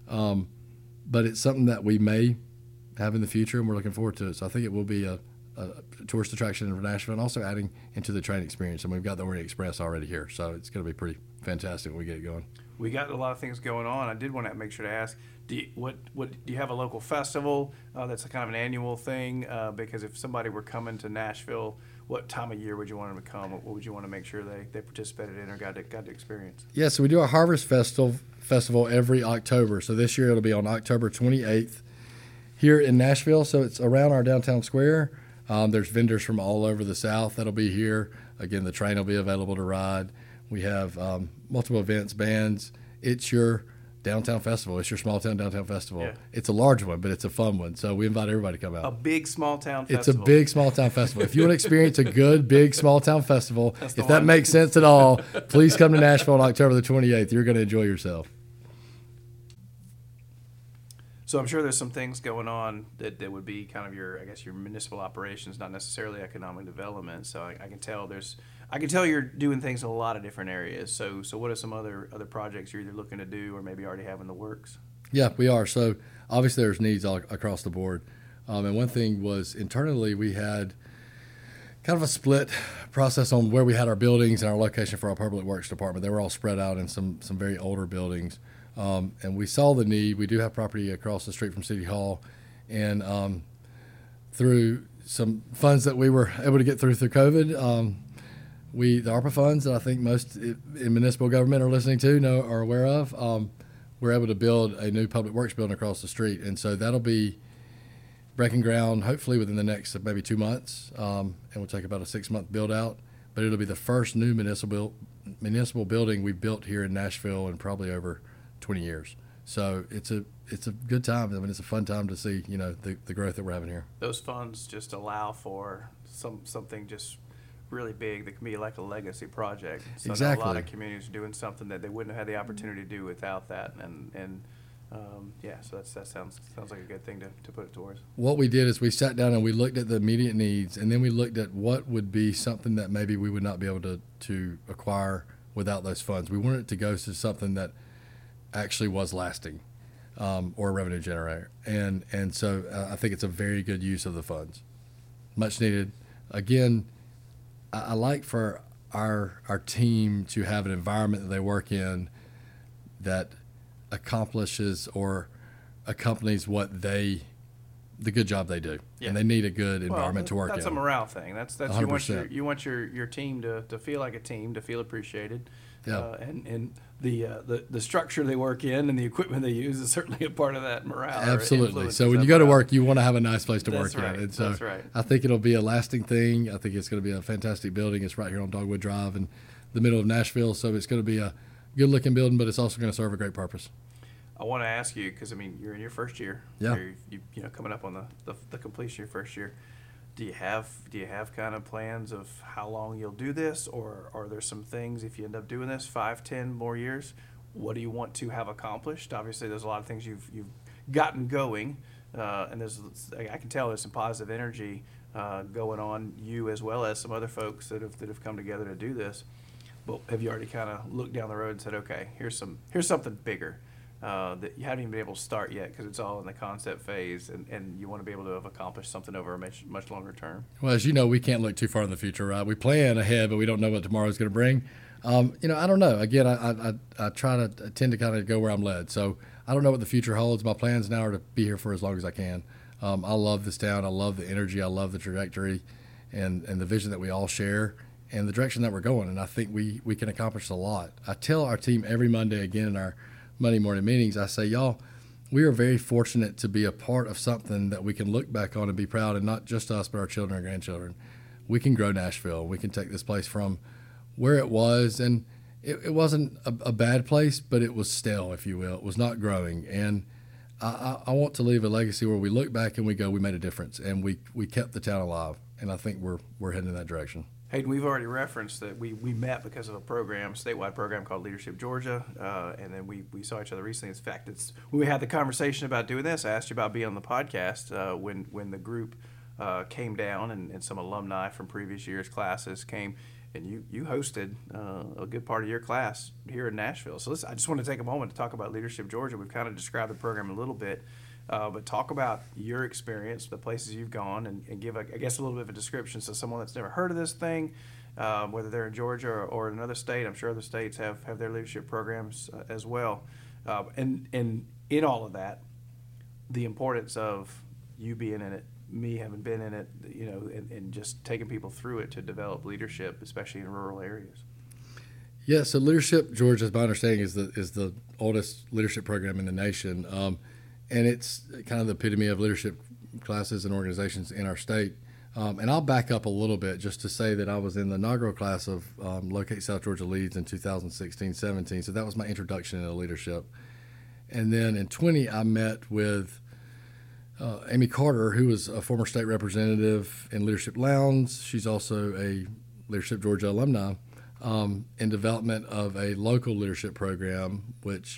But it's something that we may have in the future, and we're looking forward to it. So I think it will be a tourist attraction in Nashville, and also adding into the train experience. And we've got the Orient Express already here, so it's going to be pretty fantastic when we get it going. We got a lot of things going on. I did want to make sure to ask, do you have a local festival that's a kind of an annual thing? Because if somebody were coming to Nashville, what time of year would you want them to come? What would you want to make sure they participated in or got to experience? Yeah, so we do a Harvest Festival every October. So this year it'll be on October 28th here in Nashville. So it's around our downtown square. There's vendors from all over the South that'll be here. Again, the train will be available to ride. We have multiple events, bands. It's your downtown festival. It's your small town downtown festival. Yeah. It's a large one, but it's a fun one. So we invite everybody to come out. A big small town festival. It's a big small town festival. If you want to experience a good big small town festival, if that makes sense at all, please come to Nashville on October the 28th. You're going to enjoy yourself. So I'm sure there's some things going on that would be kind of your municipal operations, not necessarily economic development. So I can tell you're doing things in a lot of different areas. So what are some other projects you're either looking to do or maybe already have in the works? Yeah, we are. So obviously there's needs all across the board. And one thing was internally we had kind of a split process on where we had our buildings and our location for our public works department. They were all spread out in some very older buildings. And we saw the need. We do have property across the street from City Hall, and through some funds that we were able to get through COVID, the ARPA funds that I think most in municipal government are listening to are aware of, we're able to build a new public works building across the street, and so that'll be breaking ground hopefully within the next maybe 2 months, and we'll take about a 6-month build out. But it'll be the first new municipal building we built here in Nashville in probably over 20 years. So it's a good time. I mean, it's a fun time to see, the growth that we're having here. Those funds just allow for something just really big that can be like a legacy project. So exactly. A lot of communities are doing something that they wouldn't have had the opportunity to do without that. So that sounds like a good thing to put it towards. What we did is we sat down and we looked at the immediate needs, and then we looked at what would be something that maybe we would not be able to acquire without those funds. We wanted it to go to something that actually was lasting. or a revenue generator. And so I think it's a very good use of the funds. Much needed. Again, I like for our team to have an environment that they work in that accomplishes or accompanies the good job they do. Yeah. And they need a good environment to work in. That's a morale thing. That's 100%. you want your team to feel like a team, to feel appreciated. Yeah. And the structure they work in and the equipment they use is certainly a part of that morale. Absolutely. So when you go to work, you want to have a nice place to work right. in. And so That's right. I think it'll be a lasting thing. I think it's going to be a fantastic building. It's right here on Dogwood Drive in the middle of Nashville. So it's going to be a good-looking building, but it's also going to serve a great purpose. I want to ask you, because, I mean, you're in your first year. Yeah. You know, coming up on the completion of your first year. Do you have kind of plans of how long you'll do this, or are there some things, if you end up doing this 5, 10 more years, what do you want to have accomplished? Obviously, there's a lot of things you've gotten going, and I can tell there's some positive energy going on, you as well as some other folks that have come together to do this. But have you already kind of looked down the road and said, okay, here's something bigger that you haven't even been able to start yet because it's all in the concept phase, and you want to be able to have accomplished something over a much longer term? Well, as you know, we can't look too far in the future, right? We plan ahead, but we don't know what tomorrow's going to bring. You know, I don't know. Again, I tend to kind of go where I'm led. So I don't know what the future holds. My plans now are to be here for as long as I can. I love this town. I love the energy. I love the trajectory and the vision that we all share and the direction that we're going. And I think we can accomplish a lot. I tell our team every Monday, again, in our Monday morning meetings, I say, y'all, we are very fortunate to be a part of something that we can look back on and be proud, and not just us, but our children and grandchildren. We can grow Nashville. We can take this place from where it was, and it wasn't a bad place, but it was stale, if you will. It was not growing. And I want to leave a legacy where we look back and we go, we made a difference, and we kept the town alive. And I think we're heading in that direction. Hayden, we've already referenced that we met because of a statewide program called Leadership Georgia, and then we saw each other recently. In fact, when we had the conversation about doing this, I asked you about being on the podcast when the group came down and some alumni from previous years' classes came, and you hosted a good part of your class here in Nashville. So I just want to take a moment to talk about Leadership Georgia. We've kind of described the program a little bit. But talk about your experience, the places you've gone, and give, a little bit of a description so someone that's never heard of this thing, whether they're in Georgia or another state. I'm sure other states have their leadership programs as well. And in all of that, the importance of you being in it, me having been in it, you know, and just taking people through it to develop leadership, especially in rural areas. Yeah, so Leadership Georgia, my understanding, is the oldest leadership program in the nation. And it's kind of the epitome of leadership classes and organizations in our state. And I'll back up a little bit just to say that I was in the inaugural class of Locate South Georgia Leads in 2016-17. So that was my introduction into leadership. And then in 20, I met with Amy Carter, who was a former state representative in Leadership Lowndes. She's also a Leadership Georgia alumni in development of a local leadership program, which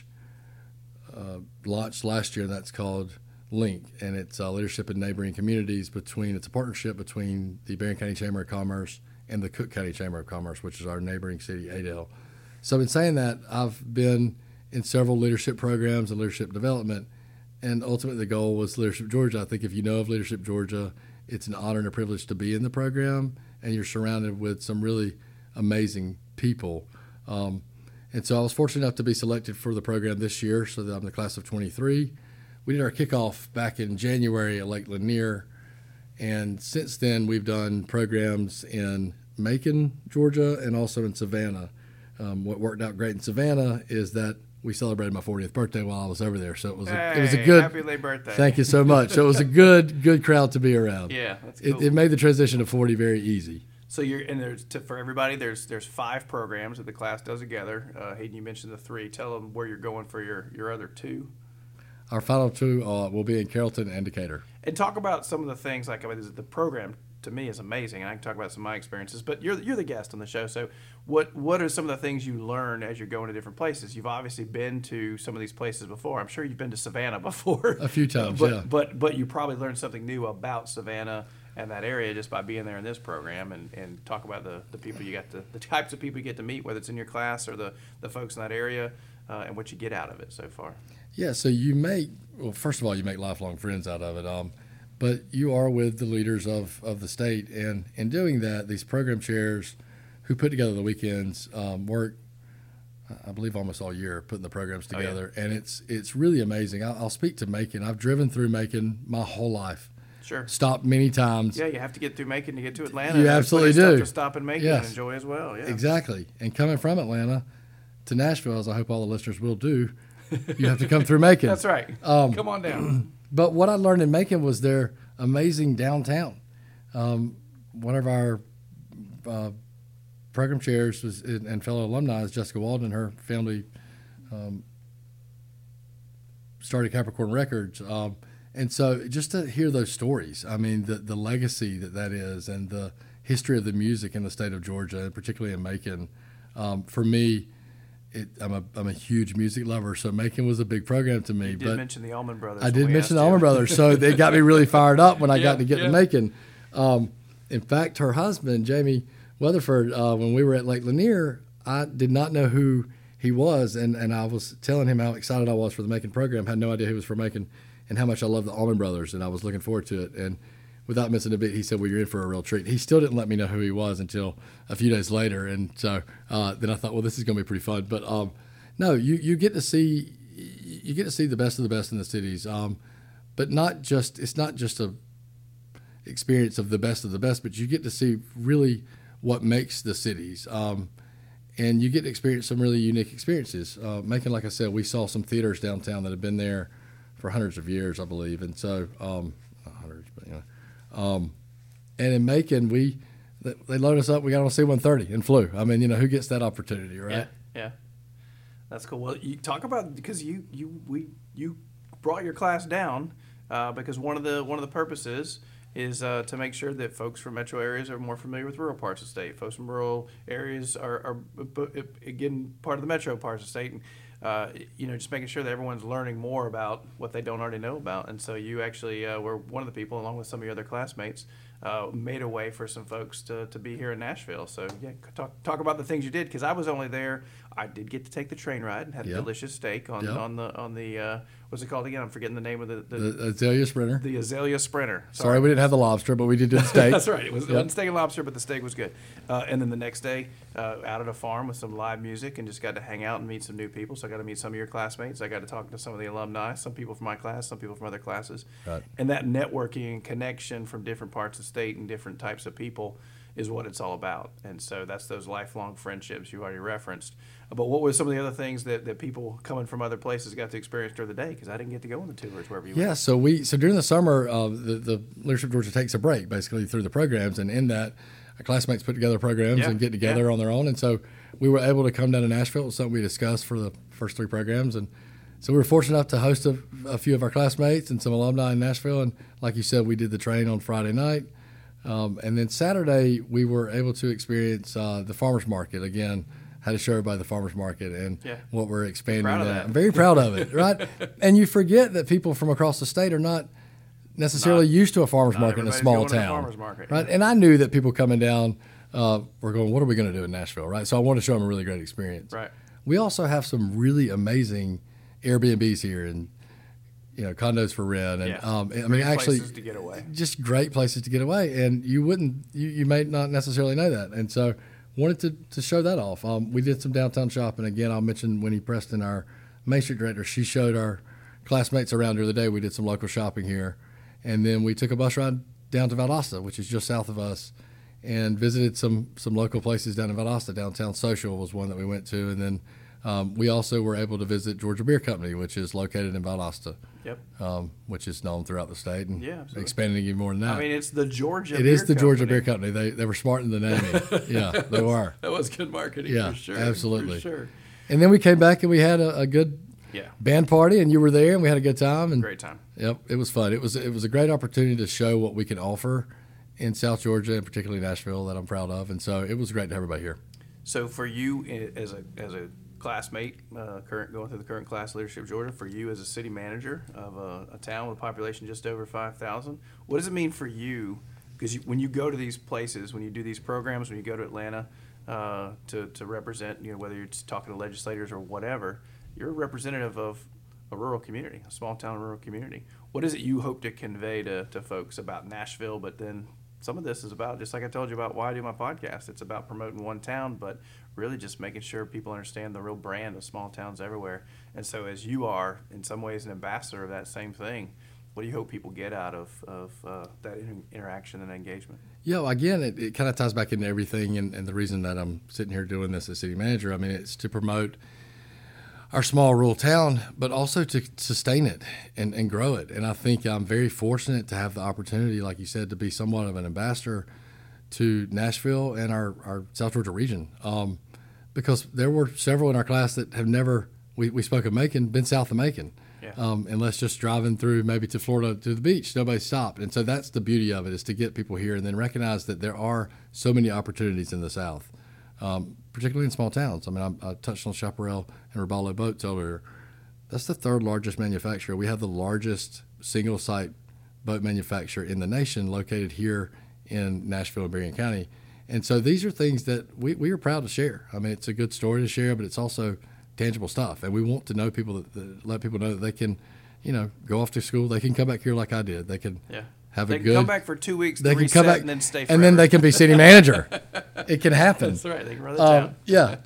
launched last year, and that's called LINK, and it's leadership in neighboring communities. It's a partnership between the Barron County Chamber of Commerce and the Cook County Chamber of Commerce, which is our neighboring city, Adel. So in saying that, I've been in several leadership programs and leadership development, and ultimately the goal was Leadership Georgia. I think if you know of Leadership Georgia, it's an honor and a privilege to be in the program, and you're surrounded with some really amazing people. And so I was fortunate enough to be selected for the program this year, so that I'm the class of 23. We did our kickoff back in January at Lake Lanier, and since then we've done programs in Macon, Georgia, and also in Savannah. What worked out great in Savannah is that we celebrated my 40th birthday while I was over there, so it was a good. Happy late birthday! Thank you so much. So it was a good crowd to be around. Yeah, that's cool. It made the transition to 40 very easy. So for everybody, there's 5 programs that the class does together. Hayden, you mentioned the 3. Tell them where you're going for your other 2. Our final 2 will be in Carrollton and Decatur. And talk about some of the things, like, I mean, the program to me is amazing, and I can talk about some of my experiences. But you're the guest on the show, so what are some of the things you learn as you're going to different places? You've obviously been to some of these places before. I'm sure you've been to Savannah before a few times, but, yeah. But you probably learned something new about Savannah and that area just by being there in this program, and talk about the people you got the types of people you get to meet, whether it's in your class or the folks in that area, and what you get out of it so far. Yeah, so you make, well, first of all, you make lifelong friends out of it. But you are with the leaders of the state. And in doing that, these program chairs who put together the weekends work, I believe, almost all year putting the programs together. Oh, yeah. And it's really amazing. I'll speak to Macon. I've driven through Macon my whole life. Sure. Stopped many times. Yeah, you have to get through Macon to get to Atlanta. You absolutely do. To stop in Macon and enjoy as well. Yeah. Exactly. And coming from Atlanta to Nashville, as I hope all the listeners will do, you have to come through Macon. That's right. Come on down. But what I learned in Macon was their amazing downtown. One of our program chairs was, and fellow alumni is Jessica Walden. Her family started Capricorn Records. And so just to hear those stories, I mean, the legacy that is and the history of the music in the state of Georgia, and particularly in Macon, for me, I'm a huge music lover, so Macon was a big program to me. You did mention the Allman Brothers. I did mention the Allman Brothers, so they got me really fired up when I got to get to Macon. In fact, her husband, Jamie Weatherford, when we were at Lake Lanier, I did not know who he was, and I was telling him how excited I was for the Macon program, had no idea he was from Macon, and how much I love the Allman Brothers, and I was looking forward to it. And without missing a beat, he said, well, you're in for a real treat. He still didn't let me know who he was until a few days later. And so then I thought, well, this is going to be pretty fun. But no, you get to see the best of the best in the cities. But it's not just a experience of the best, but you get to see really what makes the cities. And you get to experience some really unique experiences. Macon, like I said, we saw some theaters downtown that have been there for hundreds of years, I believe. And so, not hundreds, but and in Macon, they loaded us up. We got on C-130 and flew. I mean, who gets that opportunity, right? Yeah. That's cool. Well, you talk about, because you brought your class down because one of the purposes is to make sure that folks from metro areas are more familiar with rural parts of the state. Folks from rural areas are again part of the metro parts of the state. And, just making sure that everyone's learning more about what they don't already know about. And so you actually were one of the people, along with some of your other classmates, made a way for some folks to be here in Nashville. So, yeah, talk about the things you did, because I was only there. I did get to take the train ride and had a delicious steak on the what's it called again? I'm forgetting the name of the Azalea Sprinter. The Azalea Sprinter. Sorry, we didn't have the lobster, but we did do the steak. That's right. It wasn't steak and lobster, but the steak was good. And then the next day, out at a farm with some live music, and just got to hang out and meet some new people. So I got to meet some of your classmates. I got to talk to some of the alumni, some people from my class, some people from other classes. Right. And that networking and connection from different parts of the state and different types of people is what it's all about. And so that's those lifelong friendships you already referenced. But what were some of the other things that people coming from other places got to experience during the day? Because I didn't get to go on the tours wherever you went. Yeah, so during the summer, the Leadership Georgia takes a break, basically, through the programs. And in that, our classmates put together programs and get together on their own. And so we were able to come down to Nashville. It was something we discussed for the first 3 programs. And so we were fortunate enough to host a few of our classmates and some alumni in Nashville. And like you said, we did the train on Friday night. And then Saturday, we were able to experience the farmers market. Again, had to show everybody the farmers market and what we're expanding. I'm very proud of it, right? And you forget that people from across the state are not necessarily used to a farmers market in a small town, right? And I knew that people coming down were going, what are we going to do in Nashville, right? So I wanted to show them a really great experience. Right. We also have some really amazing Airbnbs here and condos for rent, and I mean, actually, places to get away. Just great places to get away, and you may not necessarily know that, and so wanted to show that off. We did some downtown shopping. Again, I'll mention Winnie Preston, our Main Street director. She showed our classmates around during the day. We did some local shopping here, and then we took a bus ride down to Valdosta, which is just south of us, and visited some local places down in Valdosta. Downtown Social was one that we went to, and then we also were able to visit Georgia Beer Company, which is located in Valdosta. Yep. Which is known throughout the state, and absolutely. Expanding even more than that. I mean, it's the Georgia. It is the Georgia Beer Company. They were smart in the naming. Yeah, they were. That was good marketing. Yeah, for sure. Absolutely. For sure. And then we came back and we had a good band party, and you were there, and we had a good time. And great time. Yep, it was fun. It was a great opportunity to show what we can offer in South Georgia, and particularly Nashville, that I'm proud of. And so it was great to have everybody here. So for you as a classmate, going through the current class Leadership Georgia, for you as a city manager of a town with a population just over 5,000, what does it mean for you? Because when you go to these places, when you do these programs, when you go to Atlanta to represent, whether you're just talking to legislators or whatever, you're a representative of a rural community, a small town rural community. What is it you hope to convey to folks about Nashville? But then some of this is about, just like I told you about why I do my podcast, it's about promoting one town, but really just making sure people understand the real brand of small towns everywhere. And so as you are, in some ways, an ambassador of that same thing, what do you hope people get out of that interaction and engagement? Yeah, well, again, it kind of ties back into everything, and the reason that I'm sitting here doing this as city manager, I mean, it's to promote our small rural town, but also to sustain it and grow it. And I think I'm very fortunate to have the opportunity, like you said, to be somewhat of an ambassador to Nashville and our South Georgia region, because there were several in our class that have never, we spoke of Macon, been south of Macon. Yeah. Unless just driving through maybe to Florida to the beach, nobody stopped. And so that's the beauty of it, is to get people here and then recognize that there are so many opportunities in the South, particularly in small towns. I mean, I touched on Chaparral and Robalo Boats earlier. That's the third largest manufacturer. We have the largest single site boat manufacturer in the nation located here in Nashville and Berrien County. And so these are things that we are proud to share. I mean, it's a good story to share, but it's also tangible stuff, and we want to know people that let people know that they can, go off to school. They can come back here like I did. They can have they a good. They can come back for 2 weeks. They to can come back and then stay forever. and then they can be city manager. It can happen. That's right. They can run the town. Yeah.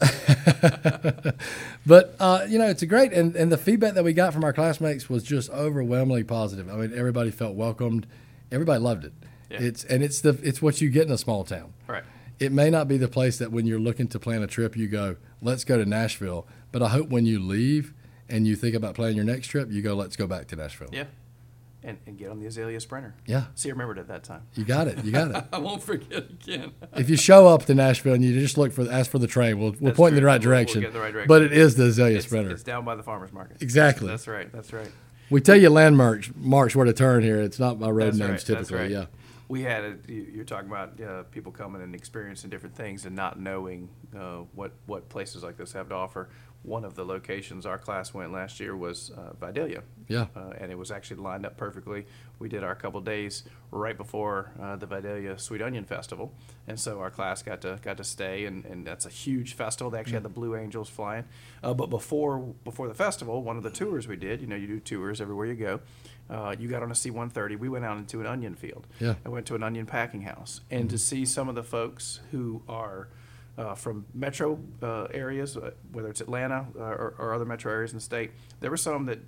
But it's a great, and the feedback that we got from our classmates was just overwhelmingly positive. I mean, everybody felt welcomed. Everybody loved it. Yeah. It's what you get in a small town. Right. It may not be the place that when you're looking to plan a trip, you go, let's go to Nashville. But I hope when you leave and you think about planning your next trip, you go, let's go back to Nashville. Yeah. And get on the Azalea Sprinter. Yeah. See, I remembered at that time. You got it. I won't forget again. If you show up to Nashville and you just ask for the train, we'll point in the right direction. We'll get the right direction. But it is the Azalea Sprinter. It's down by the farmer's market. Exactly. That's right. We tell you landmarks where to turn here. It's not by road names typically. That's right. Yeah. We had you're talking about people coming and experiencing different things and not knowing what places like this have to offer. One of the locations our class went last year was Vidalia. Yeah. And it was actually lined up perfectly. We did our couple days right before the Vidalia Sweet Onion Festival, and so our class got to stay, and that's a huge festival. They actually had the Blue Angels flying. But before the festival, one of the tours we did, you do tours everywhere you go. You got on a C-130. We went out into an onion field. Yeah. I went to an onion packing house, and to see some of the folks who are from metro areas, whether it's Atlanta or other metro areas in the state, there were some that,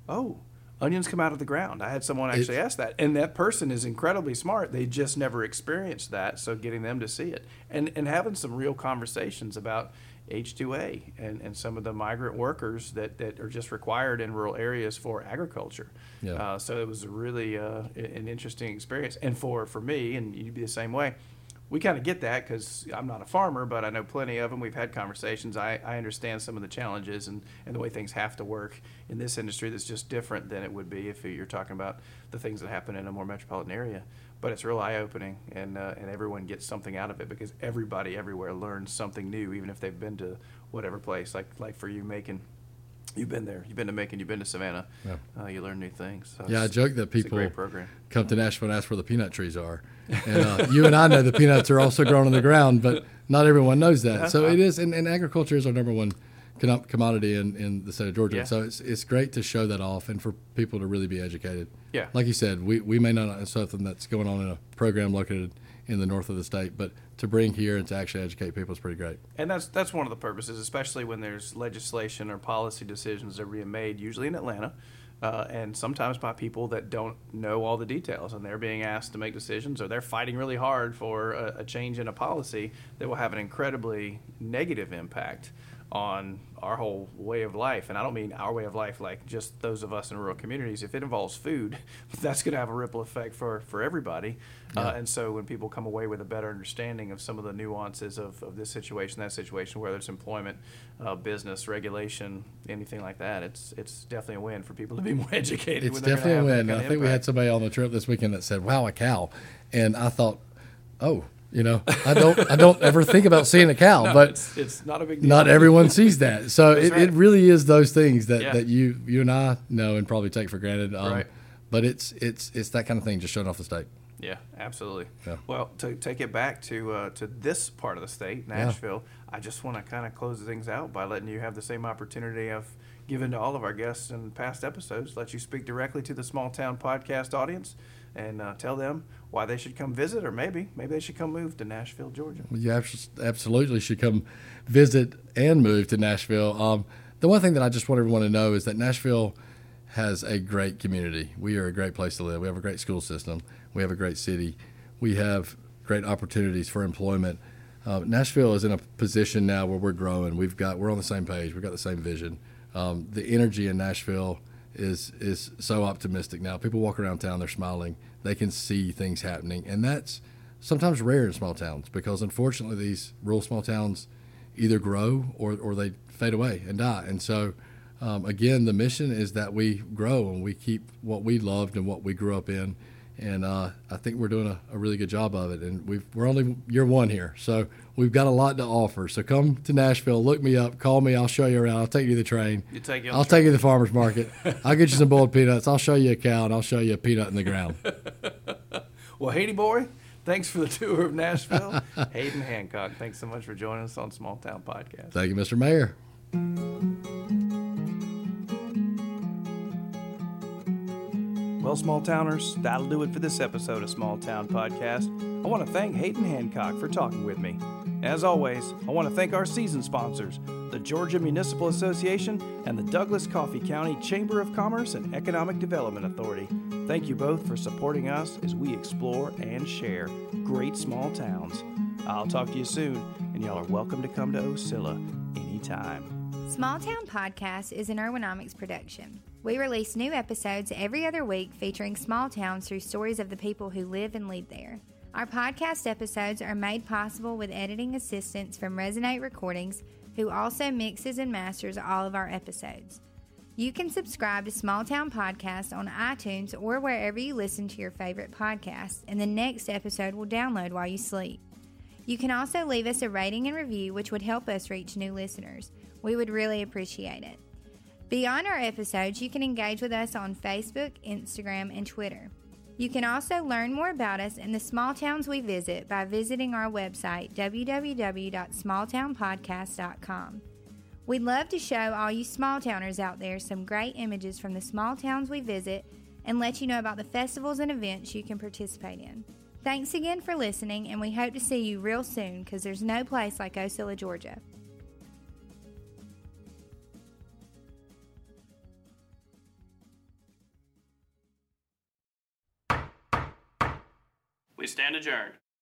onions come out of the ground. I had someone actually ask that, and that person is incredibly smart. They just never experienced that, so getting them to see it and having some real conversations about H-2A and some of the migrant workers that are just required in rural areas for agriculture. Yeah. So it was really an interesting experience. And for me, and you'd be the same way, we kind of get that because I'm not a farmer, but I know plenty of them. We've had conversations. I understand some of the challenges and the way things have to work in this industry that's just different than it would be if you're talking about the things that happen in a more metropolitan area. But it's real eye-opening, and everyone gets something out of it because everybody everywhere learns something new, even if they've been to whatever place. Like for you, Macon, you've been there. You've been to Macon. You've been to Savannah. Yeah. You learn new things. So I joke that people great program. Come to Nashville and ask where the peanut trees are. And you and I know the peanuts are also grown on the ground, but not everyone knows that. So it is, and agriculture is our number one commodity in the state of Georgia. Yeah. So it's great to show that off and for people to really be educated. Yeah. Like you said, we may not know something that's going on in a program located in the north of the state, but to bring here and to actually educate people is pretty great. And that's one of the purposes, especially when there's legislation or policy decisions that are being made, usually in Atlanta, and sometimes by people that don't know all the details, and they're being asked to make decisions, or they're fighting really hard for a change in a policy that will have an incredibly negative impact on our whole way of life. And I don't mean our way of life like just those of us in rural communities. If it involves food, that's going to have a ripple effect for everybody. Yeah. And so when people come away with a better understanding of some of the nuances of this situation, that situation, whether it's employment, business, regulation, anything like that, it's definitely a win for people to be more educated. It's definitely a win. I think we had somebody on the trip this weekend that said, "Wow, a cow," and I thought, "Oh, I don't ever think about seeing a cow," no, but it's not a big deal. Not everyone sees that. So it really is those things that, Yeah. that you and I know and probably take for granted. Right. But it's that kind of thing, just showing off the state. Yeah, absolutely. Yeah. Well, to take it back to this part of the state, Nashville, I just want to kind of close things out by letting you have the same opportunity of given to all of our guests in past episodes, let you speak directly to the Small Town Podcast audience and tell them why they should come visit, or maybe they should come move to Nashville, Georgia. You absolutely should come visit and move to Nashville. The one thing that I just want everyone to know is that Nashville has a great community. We are a great place to live. We have a great school system. We have a great city. We have great opportunities for employment. Nashville is in a position now where we're growing. We're on the same page. We've got the same vision. The energy in Nashville is so optimistic now. People walk around town, they're smiling. They can see things happening, and that's sometimes rare in small towns because unfortunately these rural small towns either grow or they fade away and die. And so again, the mission is that we grow and we keep what we loved and what we grew up in. And I think we're doing a really good job of it. And we're only year one here, so we've got a lot to offer. So come to Nashville, look me up, call me. I'll show you around. I'll take you to the train. I'll take you to the farmer's market. I'll get you some boiled peanuts. I'll show you a cow, and I'll show you a peanut in the ground. Well, Haiti boy, thanks for the tour of Nashville. Hayden Hancock, thanks so much for joining us on Small Town Podcast. Thank you, Mr. Mayor. Well, small towners, that'll do it for this episode of Small Town Podcast. I want to thank Hayden Hancock for talking with me. As always, I want to thank our season sponsors, the Georgia Municipal Association and the Douglas Coffee County Chamber of Commerce and Economic Development Authority. Thank you both for supporting us as we explore and share great small towns. I'll talk to you soon, and y'all are welcome to come to Ocilla anytime. Small Town Podcast is an Ergonomics production. We release new episodes every other week featuring small towns through stories of the people who live and lead there. Our podcast episodes are made possible with editing assistance from Resonate Recordings, who also mixes and masters all of our episodes. You can subscribe to Small Town Podcast on iTunes or wherever you listen to your favorite podcasts, and the next episode will download while you sleep. You can also leave us a rating and review, which would help us reach new listeners. We would really appreciate it. Beyond our episodes, you can engage with us on Facebook, Instagram, and Twitter. You can also learn more about us and the small towns we visit by visiting our website, www.smalltownpodcast.com. We'd love to show all you small towners out there some great images from the small towns we visit and let you know about the festivals and events you can participate in. Thanks again for listening, and we hope to see you real soon because there's no place like Ocilla, Georgia. We stand adjourned.